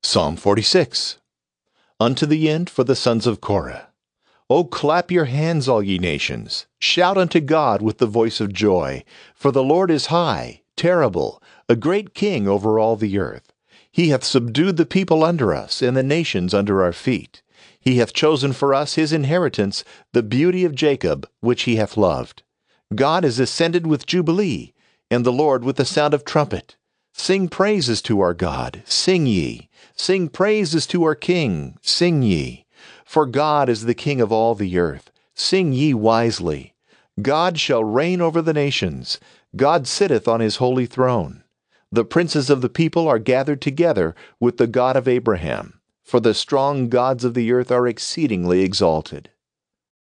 Psalm 46. Unto the end for the sons of Korah. O clap your hands, all ye nations. Shout unto God with the voice of joy. For the Lord is high, terrible, a great king over all the earth. He hath subdued the people under us, and the nations under our feet. He hath chosen for us his inheritance, the beauty of Jacob, which he hath loved. God is ascended with jubilee, and the Lord with the sound of trumpet. Sing praises to our God, sing ye. Sing praises to our King, sing ye. For God is the King of all the earth. Sing ye wisely. God shall reign over the nations. God sitteth on his holy throne. The princes of the people are gathered together with the God of Abraham. For the strong gods of the earth are exceedingly exalted.